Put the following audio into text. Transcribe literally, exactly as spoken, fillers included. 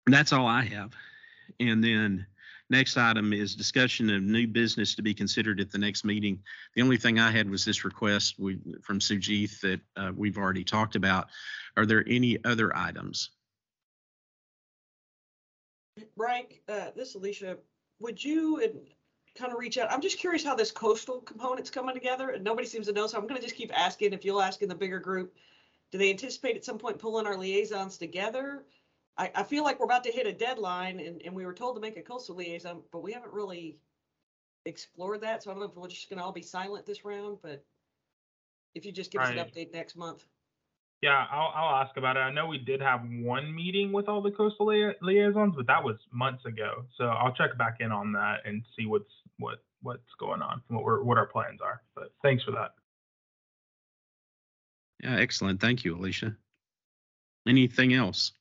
That's all I have. And then next item is discussion of new business to be considered at the next meeting. The only thing I had was this request we, from Sujith that uh, we've already talked about. Are there any other items? Brian, uh, this is Alicia. Would you and kind of reach out? I'm just curious how this coastal component's coming together, and nobody seems to know. So I'm going to just keep asking. If you'll ask in the bigger group, do they anticipate at some point pulling our liaisons together? I, I feel like we're about to hit a deadline, and, and we were told to make a coastal liaison, but we haven't really explored that. So I don't know if we're just going to all be silent this round, but if you just give Right. us an update next month. Yeah, I'll, I'll ask about it. I know we did have one meeting with all the coastal lia- liaisons, but that was months ago. So I'll check back in on that and see what's what what's going on, what we're, what our plans are. But thanks for that. Yeah, excellent. Thank you, Alicia. Anything else?